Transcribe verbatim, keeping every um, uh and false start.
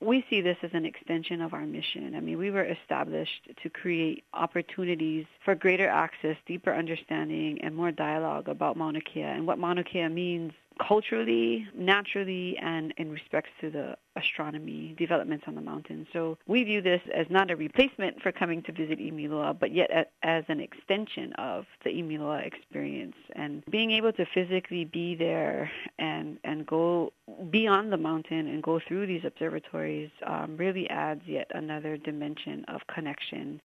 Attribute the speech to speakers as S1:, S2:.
S1: we see this as an extension of our mission. I mean, we were established to create opportunities for greater access, deeper understanding, and more dialogue about Mauna Kea and what Mauna Kea means culturally, naturally, and in respects to the astronomy developments on the mountain. So we view this as not a replacement for coming to visit Imiloa, but yet a, as an extension of the Imiloa experience. And being able to physically be there and, and go beyond the mountain and go through these observatories um, really adds yet another dimension of connection